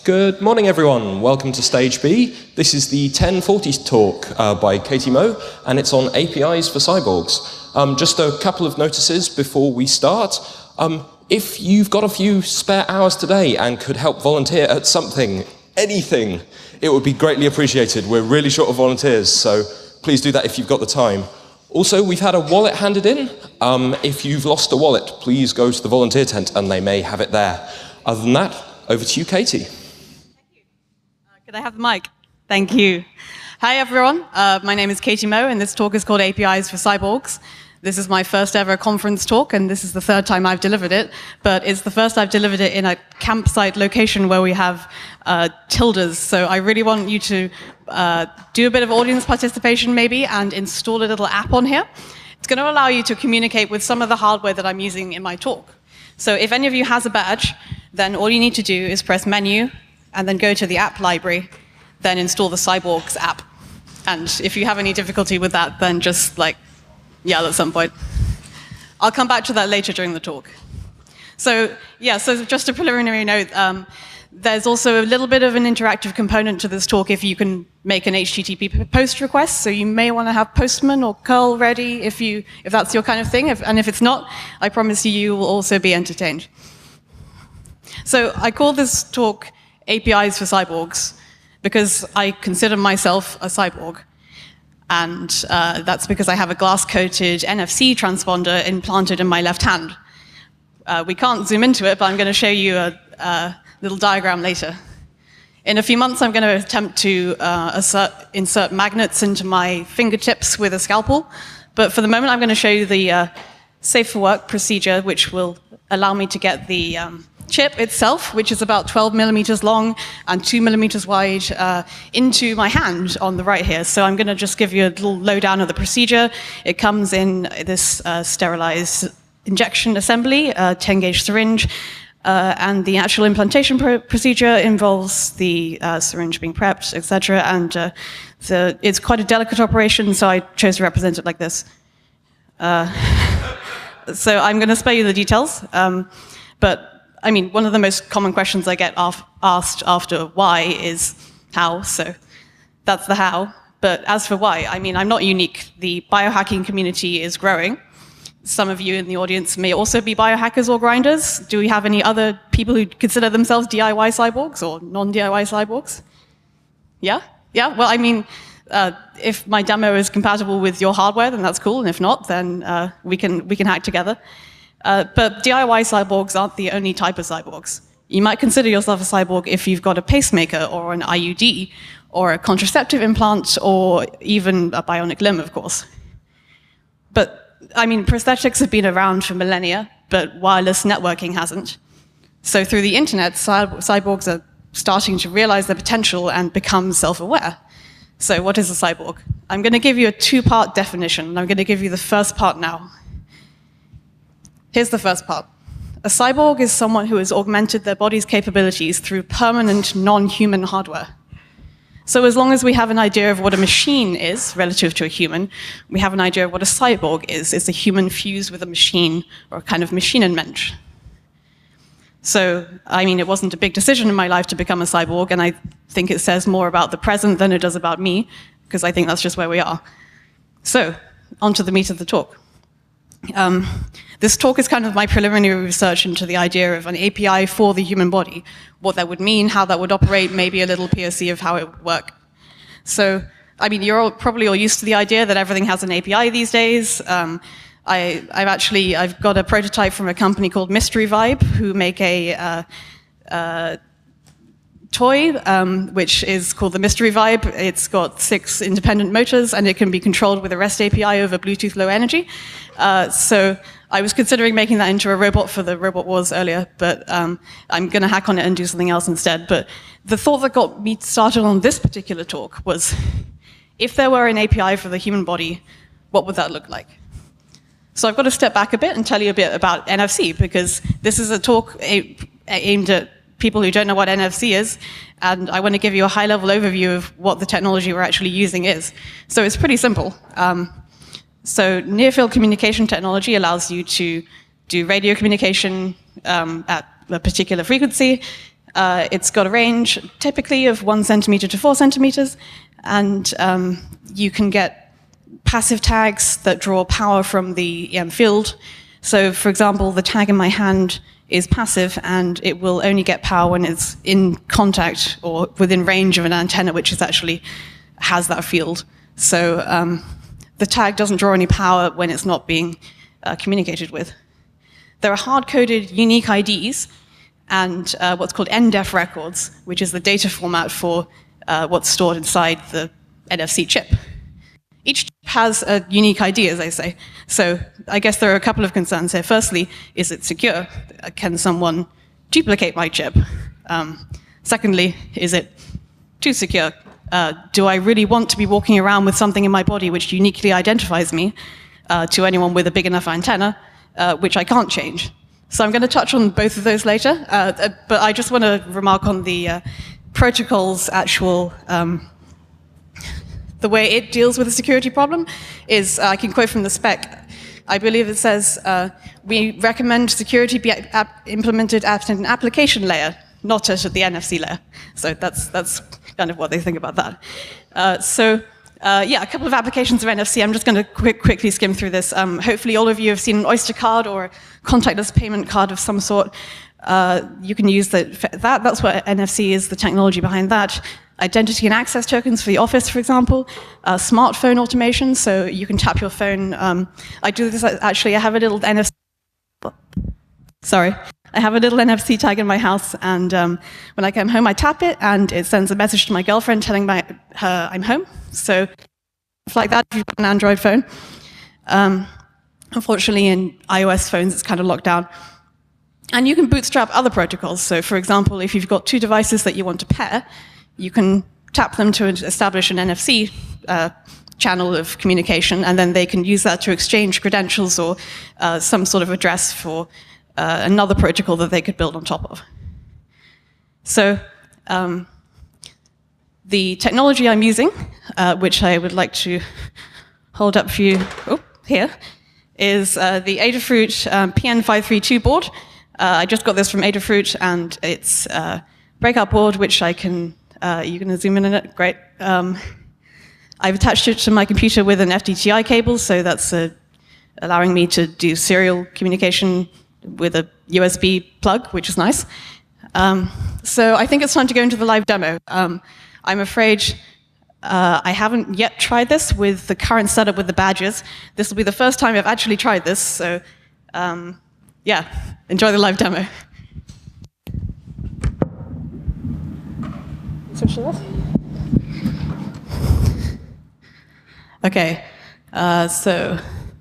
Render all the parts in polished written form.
Good morning, everyone. Welcome to Stage B. This is the 1040 talk by Katie Moe, and it's on APIs for cyborgs. Just a couple of notices before we start. If you've got a few spare hours today and could help volunteer at something, anything, it would be greatly appreciated. We're really short of volunteers, so please do that if you've got the time. Also, we've had a wallet handed in. If you've lost a wallet, please go to the volunteer tent and they may have it there. Other than that, over to you, Katie. Could I have the mic? Thank you. Hi, everyone. My name is Katie Moe, and this talk is called APIs for Cyborgs. This is my first ever conference talk, and this is the third time I've delivered it, but it's the first I've delivered it in a campsite location where we have tildes. So I really want you to do a bit of audience participation maybe and install a little app on here. It's going to allow you to communicate with some of the hardware that I'm using in my talk. So if any of you has a badge, then all you need to do is press menu and then go to the app library, then install the Cyborgs app. And if you have any difficulty with that, then just yell at some point. I'll come back to that later during the talk. So just a preliminary note, there's also a little bit of an interactive component to this talk if you can make an HTTP post request. So you may want to have Postman or curl ready if that's your kind of thing. And if it's not, I promise you will also be entertained. So I call this talk APIs for Cyborgs because I consider myself a cyborg. And that's because I have a glass-coated NFC transponder implanted in my left hand. We can't zoom into it, but I'm going to show you a little diagram later. In a few months, I'm going to attempt to insert magnets into my fingertips with a scalpel. But for the moment, I'm going to show you the safe for work procedure, which will allow me to get the chip itself, which is about 12 millimeters long and 2 millimeters wide, into my hand on the right here. So I'm going to just give you a little lowdown of the procedure. It comes in this sterilized injection assembly, 10-gauge syringe, and the actual implantation procedure involves the syringe being prepped, etc. And it's quite a delicate operation, so I chose to represent it like this. So I'm going to spare you the details, but I mean, one of the most common questions I get asked after why is how, so that's the how. But as for why, I mean, I'm not unique. The biohacking community is growing. Some of you in the audience may also be biohackers or grinders. Do we have any other people who consider themselves DIY cyborgs or non-DIY cyborgs? Yeah? Yeah? Well, I mean, if my demo is compatible with your hardware, then that's cool. And if not, then we can hack together. But DIY cyborgs aren't the only type of cyborgs. You might consider yourself a cyborg if you've got a pacemaker or an IUD or a contraceptive implant or even a bionic limb, of course. But, I mean, prosthetics have been around for millennia, but wireless networking hasn't. So through the internet, cyborgs are starting to realize their potential and become self-aware. So what is a cyborg? I'm going to give you a two-part definition, and I'm going to give you the first part now. Here's the first part. A cyborg is someone who has augmented their body's capabilities through permanent non-human hardware. So as long as we have an idea of what a machine is relative to a human, we have an idea of what a cyborg is. It's a human fused with a machine, or a kind of Maschinenmensch. So, I mean, it wasn't a big decision in my life to become a cyborg, and I think it says more about the present than it does about me, because I think that's just where we are. So, on to the meat of the talk. This talk is kind of my preliminary research into the idea of an API for the human body, what that would mean, how that would operate, maybe a little POC of how it would work. So, I mean, you're probably all used to the idea that everything has an API these days. I've got a prototype from a company called Mystery Vibe, who make a toy, which is called the Mystery Vibe. It's got 6 independent motors, and it can be controlled with a REST API over Bluetooth Low Energy. So I was considering making that into a robot for the Robot Wars earlier, but I'm going to hack on it and do something else instead. But the thought that got me started on this particular talk was, if there were an API for the human body, what would that look like? So I've got to step back a bit and tell you a bit about NFC, because this is a talk aimed at people who don't know what NFC is, and I want to give you a high-level overview of what the technology we're actually using is. So it's pretty simple. So near-field communication technology allows you to do radio communication at a particular frequency, It's got a range typically of 1 centimeter to 4 centimeters, and you can get passive tags that draw power from the EM field. So, for example, the tag in my hand is passive, and it will only get power when it's in contact or within range of an antenna, which is actually has that field. So the tag doesn't draw any power when it's not being communicated with. There are hard-coded unique IDs and what's called NDEF records, which is the data format for what's stored inside the NFC chip. Each chip has a unique ID, as I say. So I guess there are a couple of concerns here. Firstly, is it secure? Can someone duplicate my chip? Secondly, is it too secure? Do I really want to be walking around with something in my body which uniquely identifies me to anyone with a big enough antenna, which I can't change? So I'm going to touch on both of those later, but I just want to remark on the protocol's actual the way it deals with the security problem is, I can quote from the spec, I believe it says, we recommend security be implemented at an application layer, not at the NFC layer. So that's kind of what they think about that. Yeah, a couple of applications of NFC. I'm just going to quickly skim through this. Hopefully all of you have seen an Oyster card or a contactless payment card of some sort. You can use that. That's what NFC is, the technology behind that. Identity and access tokens for the office, for example. Smartphone automation, so you can tap your phone. I do this, actually, I have a little NFC. Sorry. I have a little NFC tag in my house, and when I come home, I tap it, and it sends a message to my girlfriend telling her I'm home. So, it's like that if you've got an Android phone. Unfortunately, in iOS phones, it's kind of locked down. And you can bootstrap other protocols. So, for example, if you've got two devices that you want to pair, you can tap them to establish an NFC channel of communication, and then they can use that to exchange credentials or some sort of address for another protocol that they could build on top of. So the technology I'm using, which I would like to hold up for you here, is the Adafruit PN532 board. I just got this from Adafruit, and it's a breakout board, which I can, you can zoom in on it, great. I've attached it to my computer with an FTTI cable, so that's allowing me to do serial communication with a USB plug, which is nice. So I think it's time to go into the live demo. I'm afraid I haven't yet tried this with the current setup with the badges. This will be the first time I've actually tried this, so yeah, enjoy the live demo. Switch to this. Okay, so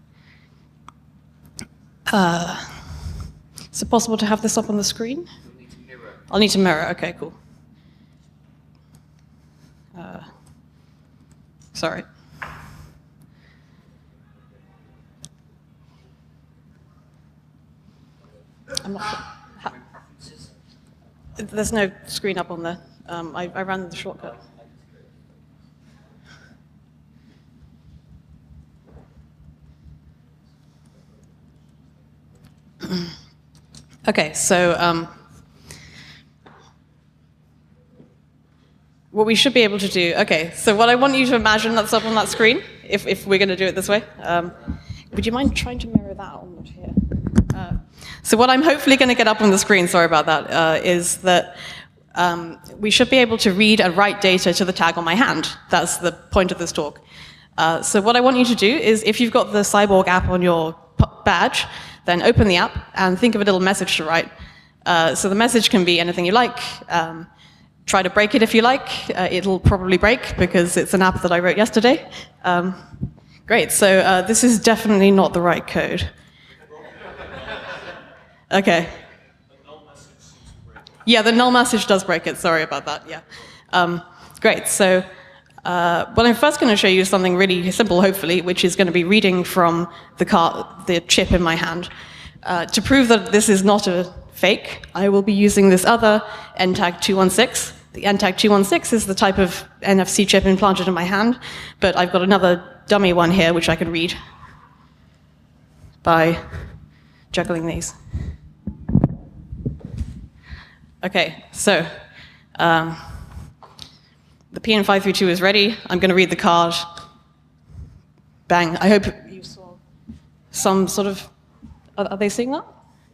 is it possible to have this up on the screen? You'll need to mirror. I'll need to mirror, okay, cool. Sorry. I'm not sure. There's no screen up on there. I ran the shortcut. Okay, so what we should be able to do, okay, so what I want you to imagine that's up on that screen, if we're going to do it this way, would you mind trying to mirror that on here? So what I'm hopefully going to get up on the screen, sorry about that, is that we should be able to read and write data to the tag on my hand. That's the point of this talk. So what I want you to do is, if you've got the Cyborg app on your badge, then open the app and think of a little message to write. So the message can be anything you like. Try to break it if you like. It'll probably break because it's an app that I wrote yesterday. Great, so this is definitely not the right code. Okay. Yeah, the null message does break it. Sorry about that, yeah. Great, so what I'm first going to show you is something really simple, hopefully, which is going to be reading from the chip in my hand. To prove that this is not a fake, I will be using this other NTAG 216. The NTAG 216 is the type of NFC chip implanted in my hand, but I've got another dummy one here which I can read by juggling these. Okay, so the PN532 is ready. I'm going to read the card. Bang. I hope you saw some sort of... Are they seeing that?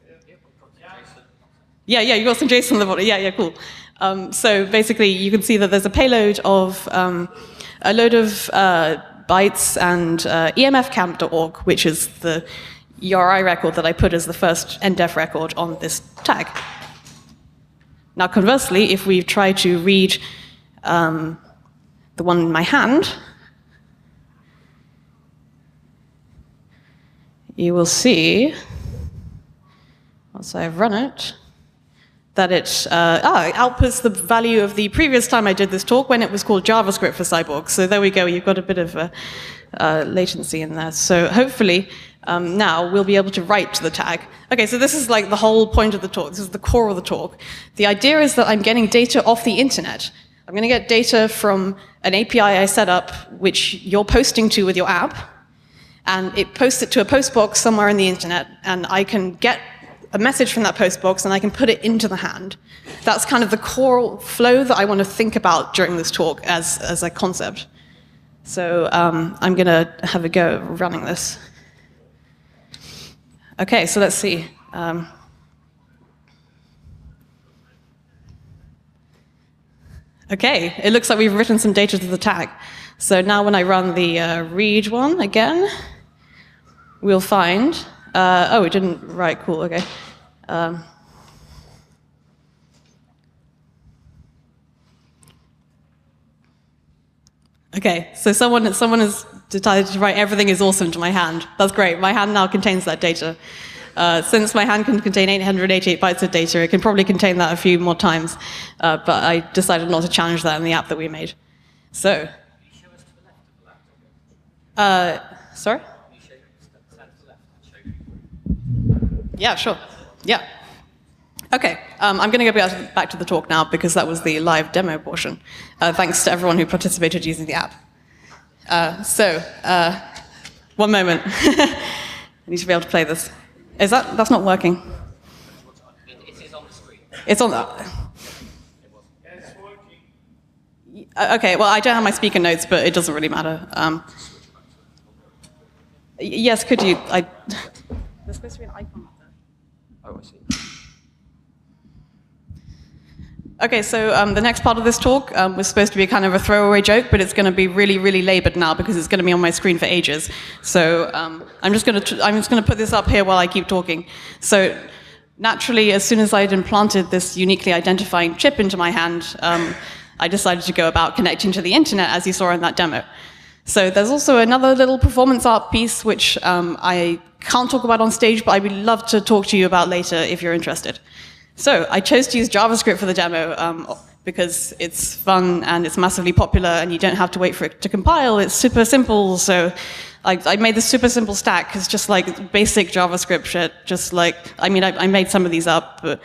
Yeah, you got some JSON on the bottom. Yeah, cool. So basically, you can see that there's a payload of a load of bytes and emfcamp.org, which is the URI record that I put as the first NDEF record on this tag. Now, conversely, if we try to read the one in my hand, you will see, once I've run it, that it outputs the value of the previous time I did this talk when it was called JavaScript for Cyborg. So there we go, you've got a bit of latency in there. So hopefully now we'll be able to write to the tag. Okay, so this is like the whole point of the talk. This is the core of the talk. The idea is that I'm getting data off the internet. I'm going to get data from an API I set up, which you're posting to with your app, and it posts it to a postbox somewhere in the internet, and I can get a message from that postbox and I can put it into the hand. That's kind of the core flow that I want to think about during this talk as a concept. So I'm going to have a go at running this. Okay, so let's see. Okay, it looks like we've written some data to the tag. So now when I run the read one again, we'll find, oh, it didn't write, cool, okay. Okay, so someone has decided to write everything is awesome to my hand. That's great, my hand now contains that data. Since my hand can contain 888 bytes of data, it can probably contain that a few more times, but I decided not to challenge that in the app that we made. So, sorry? Yeah, sure. Yeah. Okay, I'm going to go back to the talk now because that was the live demo portion. Thanks to everyone who participated using the app. One moment. I need to be able to play this. That's not working? It is on the screen. It's on that. It's working. Okay, well, I don't have my speaker notes, but it doesn't really matter. Yes, could you? There's supposed to be an icon up there. Oh, I see. Okay, so the next part of this talk was supposed to be kind of a throwaway joke, but it's going to be really, really labored now because it's going to be on my screen for ages. So I'm just going to put this up here while I keep talking. So naturally, as soon as I'd implanted this uniquely identifying chip into my hand, I decided to go about connecting to the internet, as you saw in that demo. So there's also another little performance art piece which I can't talk about on stage, but I would love to talk to you about later if you're interested. So I chose to use JavaScript for the demo because it's fun and it's massively popular and you don't have to wait for it to compile. It's super simple. So I made this super simple stack. It's just like basic JavaScript shit. Just like, I made some of these up, but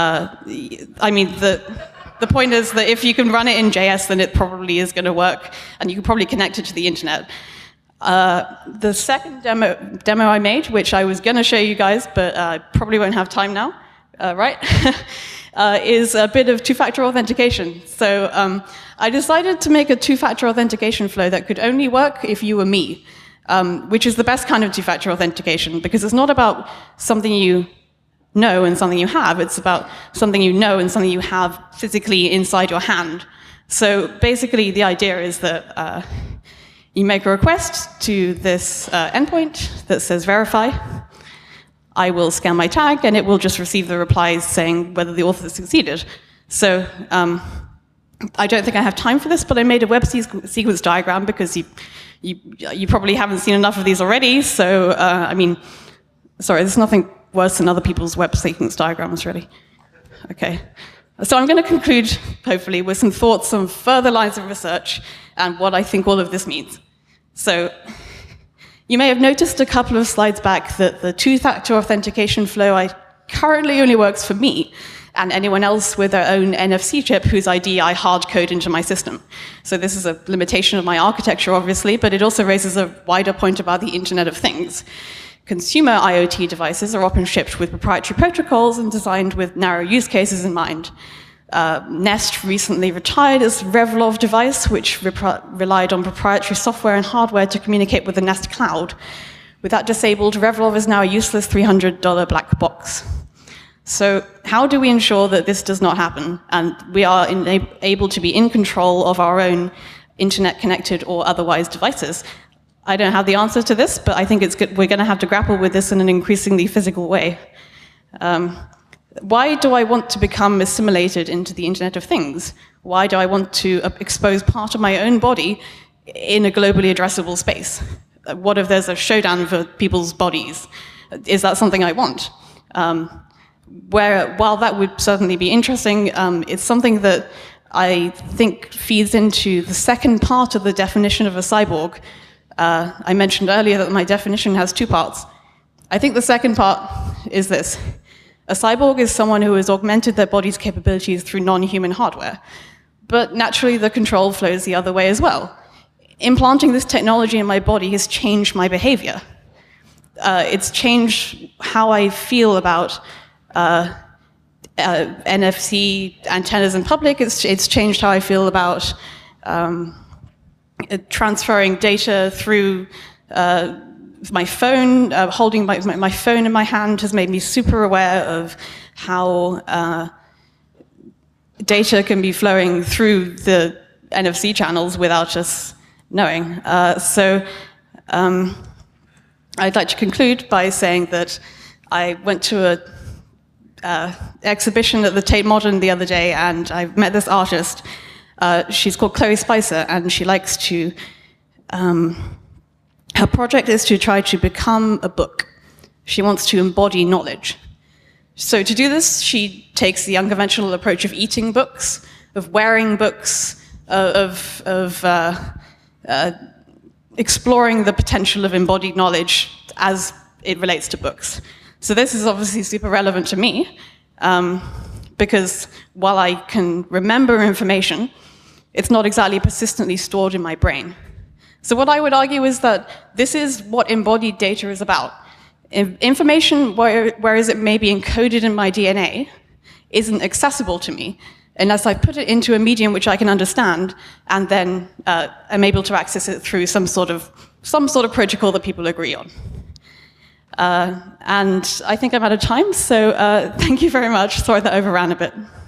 the point is that if you can run it in JS, then it probably is going to work and you can probably connect it to the internet. The second demo I made, which I was going to show you guys, but I probably won't have time now, right? Is a bit of two-factor authentication. So I decided to make a two-factor authentication flow that could only work if you were me, which is the best kind of two-factor authentication because it's not about something you know and something you have. It's about something you know and something you have physically inside your hand. So basically, the idea is that you make a request to this endpoint that says verify. I will scan my tag, and it will just receive the replies saying whether the author succeeded. So I don't think I have time for this, but I made a web sequence diagram because you probably haven't seen enough of these already. So, sorry, there's nothing worse than other people's web sequence diagrams, really. Okay. So I'm going to conclude, hopefully, with some thoughts on further lines of research and what I think all of this means. So you may have noticed a couple of slides back that the two-factor authentication flow currently only works for me and anyone else with their own NFC chip whose ID I hard-code into my system. So this is a limitation of my architecture, obviously, but it also raises a wider point about the Internet of Things. Consumer IoT devices are often shipped with proprietary protocols and designed with narrow use cases in mind. Nest recently retired its Revlov device, which relied on proprietary software and hardware to communicate with the Nest cloud. With that disabled, Revlov is now a useless $300 black box. So how do we ensure that this does not happen and we are able to be in control of our own internet-connected or otherwise devices? I don't have the answer to this, but I think it's good. We're going to have to grapple with this in an increasingly physical way. Why do I want to become assimilated into the Internet of Things? Why do I want to expose part of my own body in a globally addressable space? What if there's a showdown for people's bodies? Is that something I want? While that would certainly be interesting, it's something that I think feeds into the second part of the definition of a cyborg. I mentioned earlier that my definition has two parts. I think the second part is this. A cyborg is someone who has augmented their body's capabilities through non-human hardware. But naturally, the control flows the other way as well. Implanting this technology in my body has changed my behavior. It's changed how I feel about NFC antennas in public. It's changed how I feel about transferring data through my phone. Holding my phone in my hand has made me super aware of how data can be flowing through the NFC channels without us knowing. I'd like to conclude by saying that I went to an exhibition at the Tate Modern the other day, and I met this artist. She's called Chloe Spicer, and she likes to, her project is to try to become a book. She wants to embody knowledge. So to do this, she takes the unconventional approach of eating books, of wearing books, of exploring the potential of embodied knowledge as it relates to books. So this is obviously super relevant to me, because while I can remember information, it's not exactly persistently stored in my brain. So what I would argue is that this is what embodied data is about. Information, whereas it may be encoded in my DNA, isn't accessible to me unless I put it into a medium which I can understand, and then I'm able to access it through some sort of protocol that people agree on. And I think I'm out of time, so thank you very much. Sorry that I overran a bit.